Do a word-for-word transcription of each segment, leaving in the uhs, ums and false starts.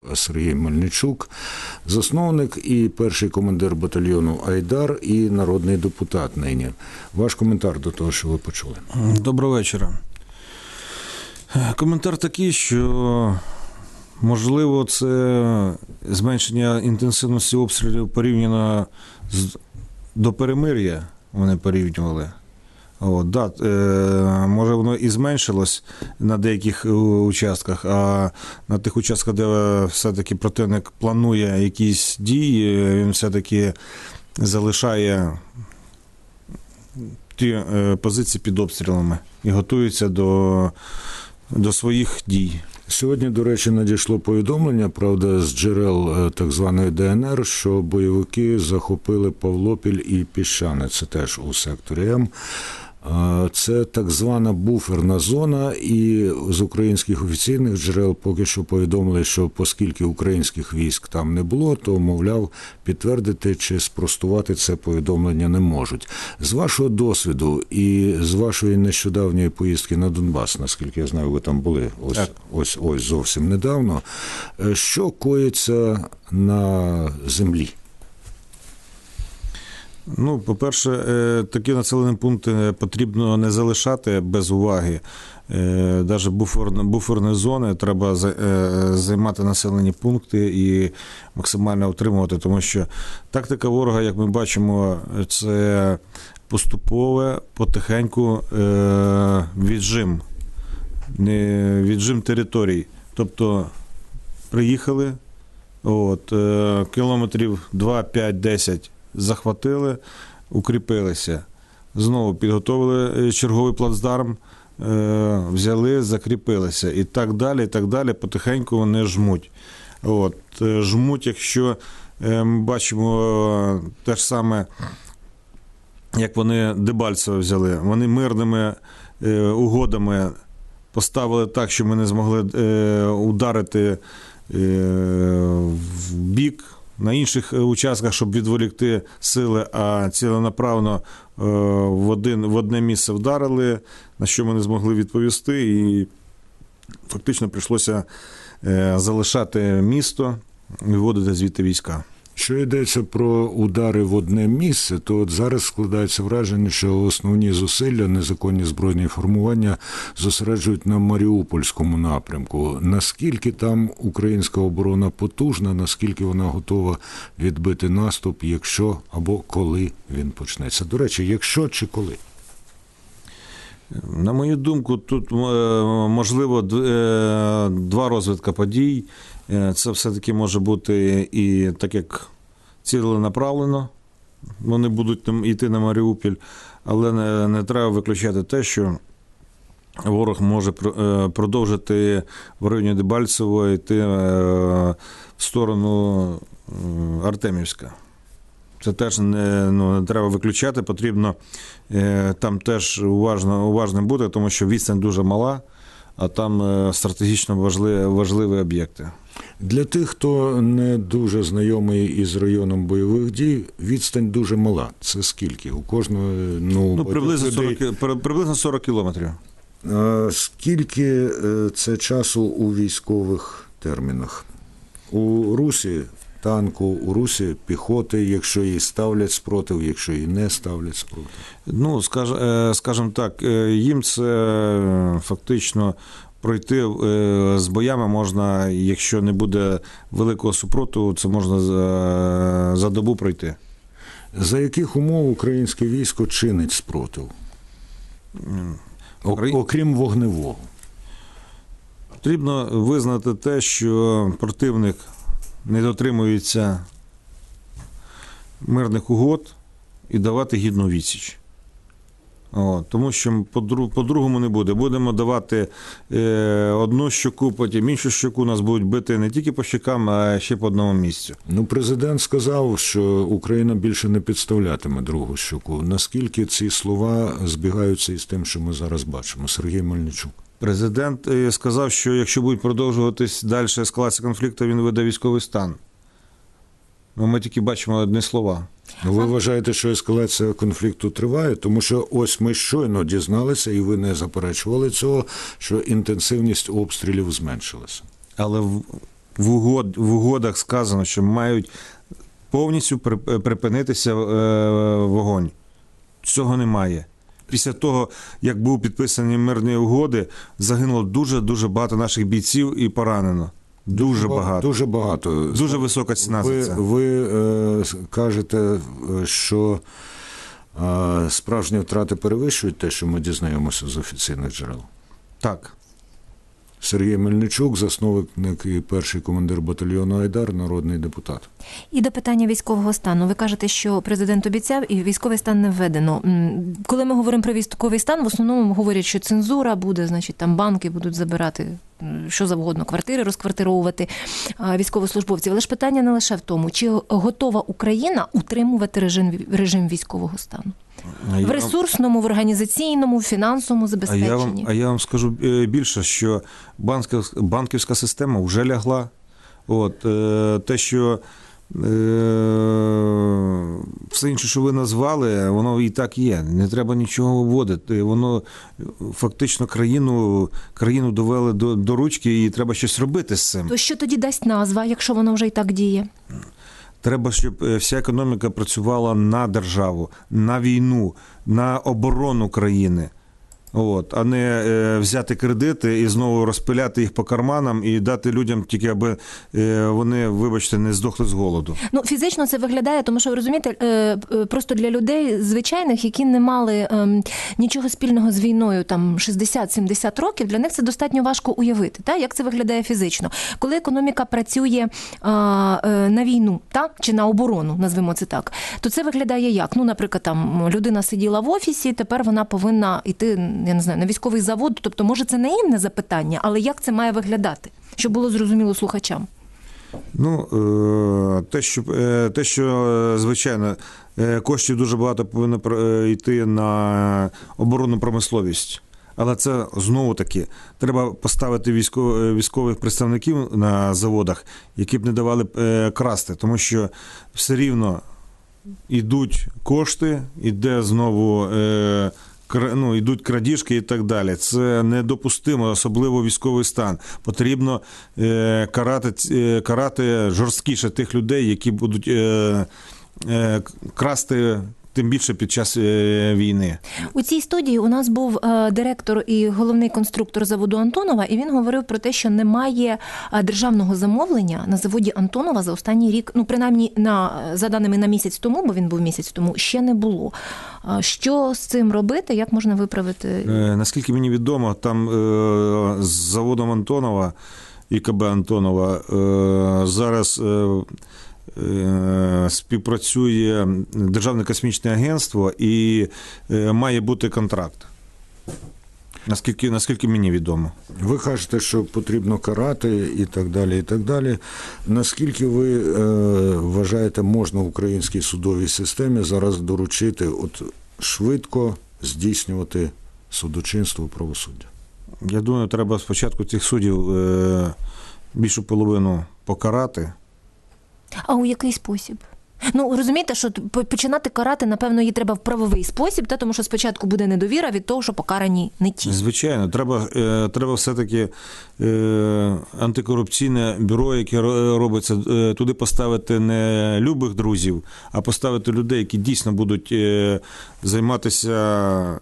Сергій Мельничук, засновник і перший командир батальйону «Айдар» і народний депутат нині. Ваш коментар до того, що ви почули. Доброго вечора. Коментар такий, що можливо це зменшення інтенсивності обстрілів порівняно з, до перемир'я, вони порівнювали. От, да, е, може воно і зменшилось на деяких участках, а на тих участках, де все-таки противник планує якісь дії, він все-таки залишає ті е, позиції під обстрілами і готується до, до своїх дій. Сьогодні, до речі, надійшло повідомлення, правда, з джерел так званої Де Ен Ер, що бойовики захопили Павлопіль і Піщане, це теж у секторі М. Це так звана буферна зона, і з українських офіційних джерел поки що повідомили, що оскільки українських військ там не було, то, мовляв, підтвердити чи спростувати це повідомлення не можуть. З вашого досвіду і з вашої нещодавньої поїздки на Донбас, наскільки я знаю, ви там були ось, ось, ось зовсім недавно, що коїться на землі? Ну, по-перше, такі населені пункти потрібно не залишати без уваги. Навіть буферні, буферні зони треба займати населені пункти і максимально утримувати, тому що тактика ворога, як ми бачимо, це поступове, потихеньку віджим, віджим територій. Тобто приїхали, от, кілометрів два, п'ять, десять захватили, укріпилися. Знову підготовили черговий плацдарм, взяли, закріпилися. І так далі, і так далі, потихеньку вони жмуть. От, жмуть, якщо ми бачимо те ж саме, як вони Дебальцеве взяли. Вони мирними угодами поставили так, що ми не змогли ударити в бік, на інших участках, щоб відволікти сили, а ціленаправно в, один, в одне місце вдарили, на що ми не змогли відповісти, і фактично прийшлося залишати місто і виводити звідти війська. Що йдеться про удари в одне місце, то от зараз складається враження, що основні зусилля незаконні збройні формування зосереджують на Маріупольському напрямку. Наскільки там українська оборона потужна, наскільки вона готова відбити наступ, якщо або коли він почнеться? До речі, якщо чи коли? На мою думку, тут можливо два розвитка подій. Це все-таки може бути і так, як ціленаправлено, вони будуть йти на Маріуполь, але не, не треба виключати те, що ворог може продовжити в районі Дебальцево йти в сторону Артемівська. Це теж не, ну, не треба виключати, потрібно там теж уважно, уважним бути, тому що відстань дуже мала, а там стратегічно важливі, важливі об'єкти. Для тих, хто не дуже знайомий із районом бойових дій, відстань дуже мала. Це скільки? У кожного, ну, ну приблизно, сорок, приблизно сорок кілометрів. А скільки це часу у військових термінах? У русі танку, у русі піхоти, якщо їй ставлять спротив, якщо їй не ставлять спротив? Ну, скажімо так, їм це фактично пройти з боями можна, якщо не буде великого супротиву, це можна за, за добу пройти. За яких умов українське військо чинить спротив? Украї... Окрім вогневого. Потрібно визнати те, що противник не дотримується мирних угод і давати гідну відсіч. О, тому що по-другому не буде. Будемо давати е, одну щоку, потім іншу щоку, нас будуть бити не тільки по щокам, а ще по одному місцю. Ну, президент сказав, що Україна більше не підставлятиме другу щоку. Наскільки ці слова збігаються із тим, що ми зараз бачимо? Сергій Мельничук. Президент сказав, що якщо буде продовжуватись далі ескалація конфлікту, він веде військовий стан. Ну, ми тільки бачимо одні слова. Ви вважаєте, що ескалація конфлікту триває? Тому що ось ми щойно дізналися, і ви не заперечували цього, що інтенсивність обстрілів зменшилася. Але в, угод, в угодах сказано, що мають повністю припинитися вогонь. Цього немає. Після того, як був підписані мирні угоди, загинуло дуже-дуже багато наших бійців і поранено. Дуже багато. Дуже багато. Дуже висока ціна ви, за це. Ви е, кажете, що е, справжні втрати перевищують те, що ми дізнаємося з офіційних джерел? Так. Сергій Мельничук, засновник і перший командир батальйону «Айдар», народний депутат. І до питання військового стану. Ви кажете, що президент обіцяв, і військовий стан не введено. Коли ми говоримо про військовий стан, в основному говорять, що цензура буде, значить, там банки будуть забирати що завгодно, квартири розквартировувати військовослужбовців. Але ж питання не лише в тому, чи готова Україна утримувати режим, режим військового стану? А в ресурсному, в організаційному, в фінансовому забезпеченні. А я вам, а я вам скажу більше, що банківська, банківська система вже лягла. От, те, що все інше, що ви назвали, воно і так є. Не треба нічого вводити. Воно фактично країну, країну довели до, до ручки, і треба щось робити з цим. То що тоді дасть назва, якщо воно вже і так діє? Треба, щоб вся економіка працювала на державу, на війну, на оборону країни. От, а не е, взяти кредити і знову розпиляти їх по карманам і дати людям тільки, аби е, вони, вибачте, не здохли з голоду. Ну, фізично це виглядає, тому що, ви розумієте, е, просто для людей звичайних, які не мали е, нічого спільного з війною, там, шістдесят-сімдесят років, для них це достатньо важко уявити, та? Як це виглядає фізично. Коли економіка працює е, е, на війну, та? Чи на оборону, назвемо це так, то це виглядає як? Ну, наприклад, там, людина сиділа в офісі, тепер вона повинна йти, я не знаю, на військовий завод, тобто, може, це наївне запитання, але як це має виглядати, щоб було зрозуміло слухачам? Ну, те, що, те, що звичайно, коштів дуже багато повинно йти на оборонну промисловість. Але це, знову-таки, треба поставити військових, військових представників на заводах, які б не давали красти, тому що все рівно йдуть кошти, йде знову... Ну, йдуть крадіжки і так далі. Це недопустимо, особливо військовий стан. Потрібно е, карати, е, карати жорсткіше тих людей, які будуть е, е, красти, тим більше під час е, війни. У цій студії у нас був е, директор і головний конструктор заводу Антонова, і він говорив про те, що немає державного замовлення на заводі Антонова за останній рік, ну, принаймні, на, за даними на місяць тому, бо він був місяць тому, ще не було. Що з цим робити, як можна виправити? Е, наскільки мені відомо, там е, з заводом Антонова і КБ Антонова е, зараз е, е, співпрацює Державне космічне агентство і е, має бути контракт. Наскільки, наскільки мені відомо. Ви кажете, що потрібно карати і так далі, і так далі. Наскільки ви е, вважаєте, можна українській судовій системі зараз доручити от швидко здійснювати судочинство і правосуддя? Я думаю, треба спочатку цих суддів е, більшу половину покарати. А у який спосіб? Ну, розумієте, що починати карати, напевно, її треба в правовий спосіб, та, тому що спочатку буде недовіра від того, що покарані не ті. Звичайно, треба, е, треба все-таки е, антикорупційне бюро, яке робиться, е, туди поставити не любих друзів, а поставити людей, які дійсно будуть е, займатися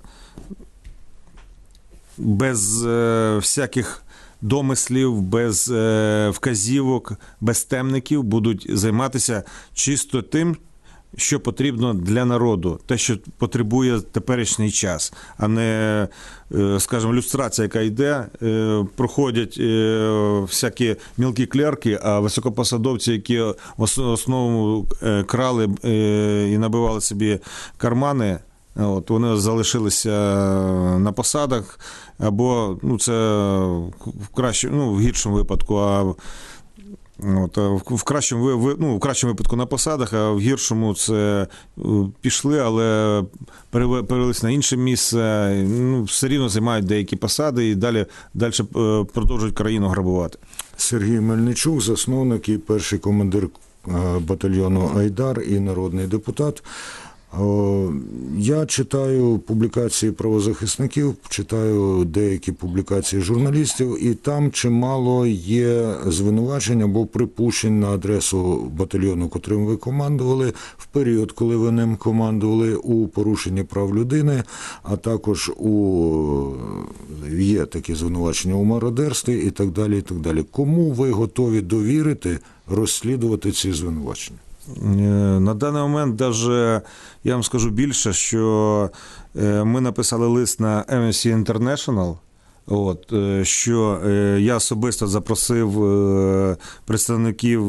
без е, всяких домислів, без е, вказівок, без темників, будуть займатися чисто тим, що потрібно для народу, те, що потребує теперішній час, а не, е, скажімо, люстрація, яка йде, е, проходять е, всякі мілкі клерки, а високопосадовці, які в основному е, крали е, і набивали собі кармани, от, вони залишилися на посадах, або, ну, це в кращому, ну, в гіршому випадку, а от, в кращому, ну, в кращому випадку на посадах, а в гіршому це пішли, але перевелися на інше місце, ну, все рівно займають деякі посади і далі, далі продовжують країну грабувати. Сергій Мельничук, засновник і перший командир батальйону «Айдар» і народний депутат. О, я читаю публікації правозахисників, читаю деякі публікації журналістів, і там чимало є звинувачень або припущень на адресу батальйону, котрим ви командували, в період, коли ви ним командували, у порушенні прав людини, а також у є такі звинувачення у мародерстві і так далі, і так далі. Кому ви готові довірити розслідувати ці звинувачення? На даний момент даже, я вам скажу більше, що ми написали лист на Amnesty International, от, що я особисто запросив представників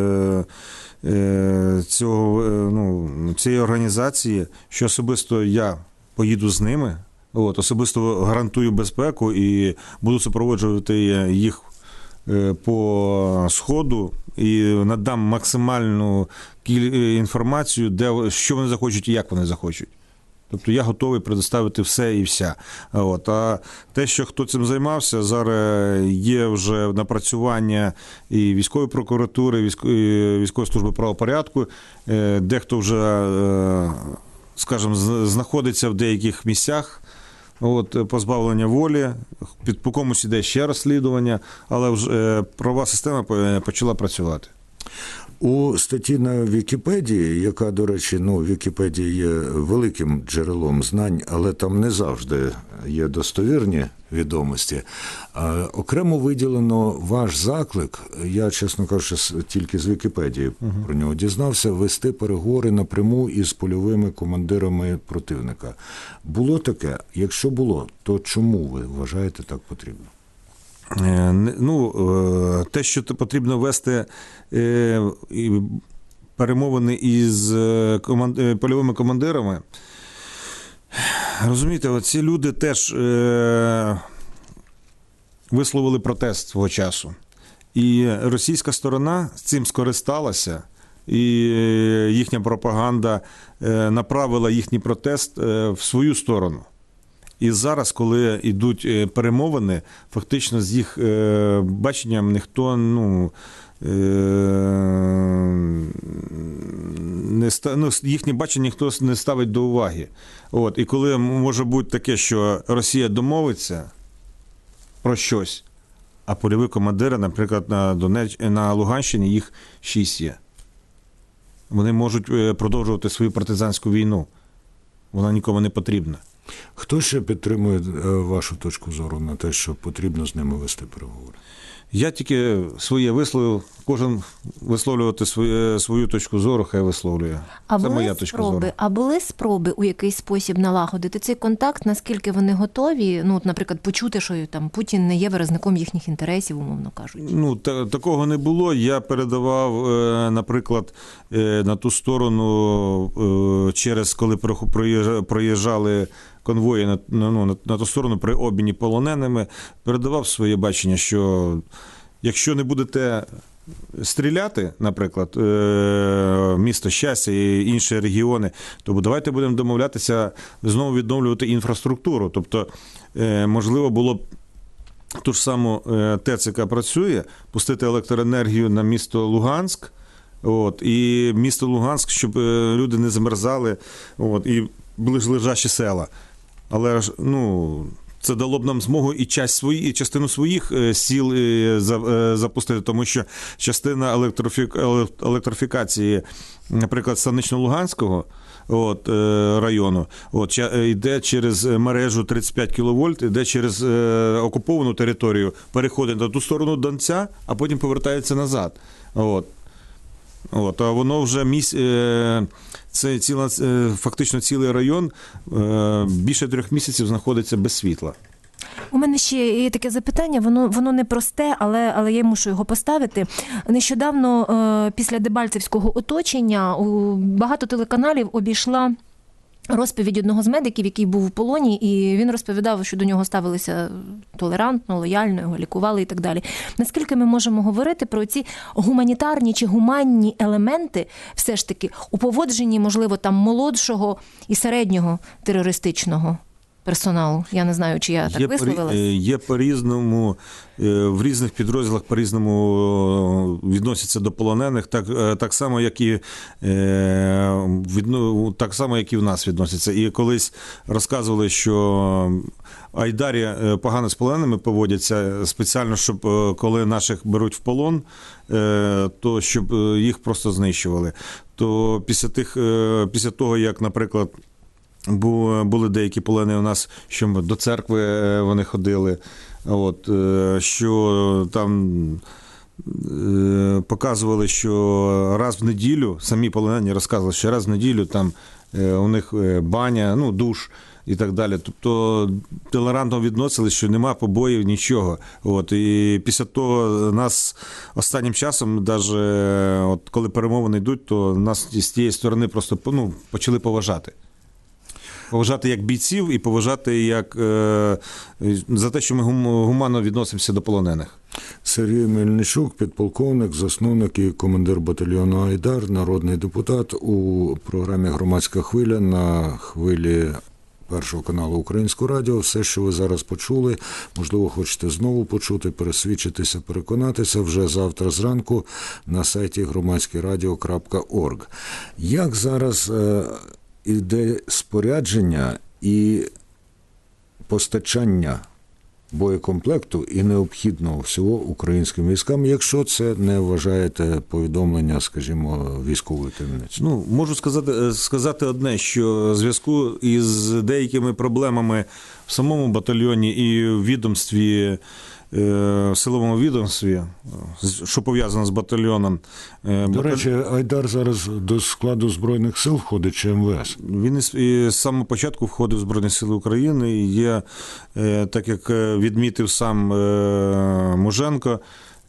цього, ну, цієї організації, що особисто я поїду з ними, от, особисто гарантую безпеку і буду супроводжувати їх по Сходу і надам максимальну інформацію, де, що вони захочуть і як вони захочуть. Тобто я готовий предоставити все і вся. От. А те, що хто цим займався, зараз є вже напрацювання і військової прокуратури, військової, військової служби правопорядку, дехто вже, скажімо, знаходиться в деяких місцях, от, позбавлення волі, під по комусь іде ще розслідування, але вже правова система почала працювати. У статті на Вікіпедії, яка, до речі, ну, Вікіпедія є великим джерелом знань, але там не завжди є достовірні відомості, окремо виділено ваш заклик, я, чесно кажучи, тільки з Вікіпедії uh-huh. про нього дізнався, вести переговори напряму із польовими командирами противника. Було таке? Якщо було, то чому ви вважаєте так потрібно? Ну, те, що потрібно вести перемовини із польовими командирами, розумієте, ці люди теж висловили протест свого часу. І російська сторона з цим скористалася, і їхня пропаганда направила їхній протест в свою сторону. І зараз, коли йдуть перемовини, фактично з їх баченням ніхто, ну, не ста... ну, їхнє бачення ніхто не ставить до уваги. От. І коли може бути таке, що Росія домовиться про щось, а польові командири, наприклад, на Донеч... на Луганщині їх шість є. Вони можуть продовжувати свою партизанську війну. Вона нікому не потрібна. Хто ще підтримує вашу точку зору на те, що потрібно з ними вести переговори? Я тільки своє висловив, кожен висловлювати свою, свою точку зору, хай висловлює. А Це були моя точка спроби, зору. А були спроби у якийсь спосіб налагодити цей контакт, наскільки вони готові, ну, от, наприклад, почути, що там Путін не є виразником їхніх інтересів, умовно кажучи? Ну, та, такого не було. Я передавав, наприклад, на ту сторону, через коли проїжджали конвої на, ну, на, на ту сторону при обміні полоненими, передавав своє бачення, що якщо не будете стріляти, наприклад, місто Щастя і інші регіони, то давайте будемо домовлятися знову відновлювати інфраструктуру. Тобто, можливо, було б ту ж саму ТЕЦ, яка працює, пустити електроенергію на місто Луганськ, от, і місто Луганськ, щоб люди не замерзали, от, і були ж лежачі села. Але ж, ну, це дало б нам змогу і, часть свої, і частину своїх сіл запустити, тому що частина електрофік, електрофікації, наприклад, Станично-Луганського от, району, от, йде через мережу тридцять п'ять кіловольт, йде через окуповану територію, переходить на ту сторону Донця, а потім повертається назад. От. От, а воно вже місь... це ціла, фактично цілий район більше трьох місяців знаходиться без світла. У мене ще є таке запитання, воно, воно не просте, але, але я мушу його поставити. Нещодавно після Дебальцевського оточення багато телеканалів обійшла розповідь одного з медиків, який був в полоні, і він розповідав, що до нього ставилися толерантно, лояльно, його лікували і так далі. Наскільки ми можемо говорити про ці гуманітарні чи гуманні елементи все ж таки у поводженні, можливо, там молодшого і середнього терористичного персоналу? Я не знаю, чи я так Є, висловилась. по, є по-різному, в різних підрозділах по-різному відносяться до полонених, так, так само, як і, так само, як і в нас відносяться. І колись розказували, що айдарі погано з полоненими поводяться спеціально, щоб коли наших беруть в полон, то щоб їх просто знищували. То після, тих, після того, як, наприклад, були деякі полонені у нас, що до церкви вони ходили, от, що там показували, що раз в неділю, самі полонені розказували, що раз в неділю там у них баня, ну, душ і так далі. Тобто толерантно відносились, що нема побоїв, нічого. От, і після того нас останнім часом, навіть от, коли перемовини йдуть, то нас з тієї сторони просто ну, почали поважати. Поважати як бійців і поважати як, е, за те, що ми гуманно відносимося до полонених. Сергій Мельничук, підполковник, засновник і командир батальйону «Айдар», народний депутат у програмі «Громадська хвиля» на хвилі Першого каналу Українського радіо. Все, що ви зараз почули, можливо, хочете знову почути, пересвідчитися, переконатися вже завтра зранку на сайті громадське радіо крапка орг. Як зараз е, іде спорядження і постачання боєкомплекту і необхідного всього українським військам, якщо це не вважаєте повідомлення, скажімо, військової таємниці? Ну, можу сказати, сказати одне, що в зв'язку із деякими проблемами в самому батальйоні і в відомстві, в силовому відомстві, що пов'язано з батальйоном. До Баталь... речі, «Айдар» зараз до складу Збройних сил входить чи ем ве ес? Він із самого початку входив в Збройні Сили України. І є, так як відмітив сам Муженко,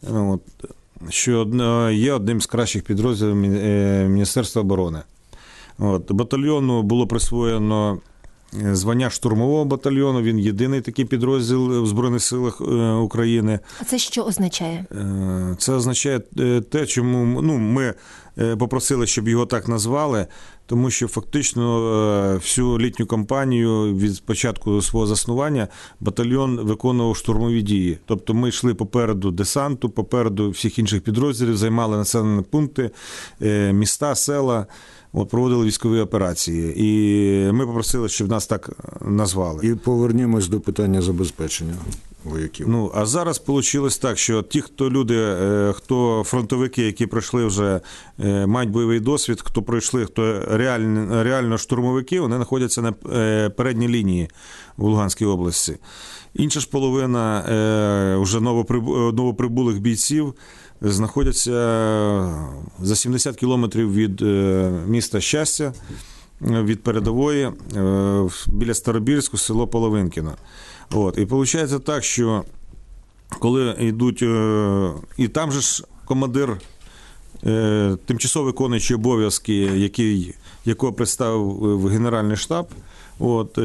що є одним з кращих підрозділів Міністерства оборони. От, батальйону було присвоєно звання штурмового батальйону, він єдиний такий підрозділ в Збройних силах України. А це що означає? Це означає те, чому ну, ми попросили, щоб його так назвали, тому що фактично всю літню кампанію від початку свого заснування батальйон виконував штурмові дії. Тобто ми йшли попереду десанту, попереду всіх інших підрозділів, займали населені пункти, міста, села, от, проводили військові операції. І ми попросили, щоб нас так назвали. І повернімось до питання забезпечення вояків. Ну, а зараз вийшло так, що ті, хто люди, хто фронтовики, які пройшли вже, мають бойовий досвід, хто пройшли, хто реально, реально штурмовики, вони знаходяться на передній лінії в Луганській області. Інша ж половина вже новоприбулих бійців знаходяться за сімдесят кілометрів від міста Щастя, від передової, біля Старобільську, село Половинкіно. От. І виходить так, що коли йдуть, і там же ж командир, тимчасово виконуючий обов'язки, який, якого представив Генеральний штаб, от,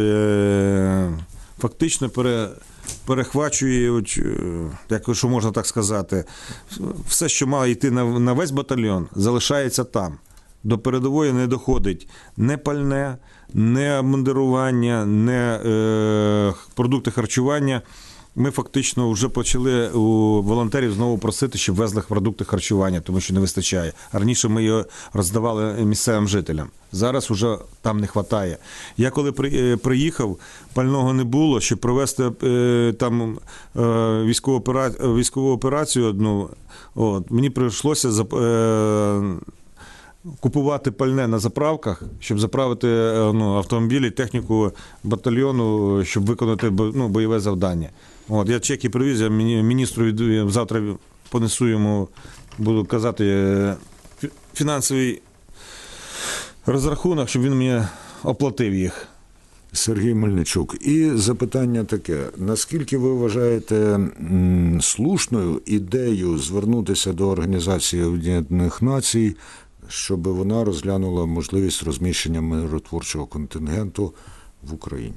фактично пере, перехвачує, як що можна так сказати, все, що має йти на, на весь батальйон, залишається там. До передової не доходить не пальне, не обмундирування, не е, продукти харчування. Ми фактично вже почали у волонтерів знову просити, щоб везли продукти харчування, тому що не вистачає. Раніше ми його роздавали місцевим жителям. Зараз вже там не вистачає. Я коли при, приїхав, пального не було, щоб провести е, там е, військову, операцію, військову операцію одну, от, мені прийшлося е, купувати пальне на заправках, щоб заправити ну, автомобілі, техніку батальйону, щоб виконати ну, бойове завдання. От, я чеки привіз, я міністру від, завтра понесу йому, буду казати, фінансовий розрахунок, щоб він мені оплатив їх. Сергій Мельничук. І запитання таке. Наскільки ви вважаєте м, слушною ідею звернутися до Організації Об'єднаних Націй, щоб вона розглянула можливість розміщення миротворчого контингенту в Україні?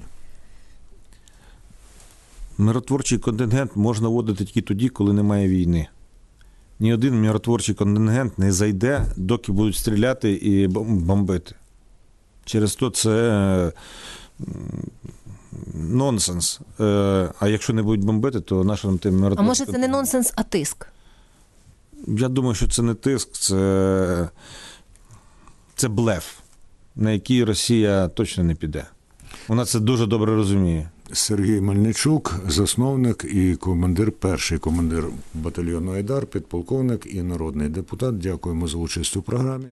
Миротворчий контингент можна вводити тільки тоді, коли немає війни. Ні один миротворчий контингент не зайде, доки будуть стріляти і бомбити. Через то це нонсенс. Е, А якщо не будуть бомбити, то наша нам тим А може це не нонсенс, а тиск? Я думаю, що це не тиск, це, це блеф, на який Росія точно не піде. Вона це дуже добре розуміє. Сергій Мельничук, засновник і командир, перший командир батальйону «Айдар», підполковник і народний депутат. Дякуємо за участь у програмі.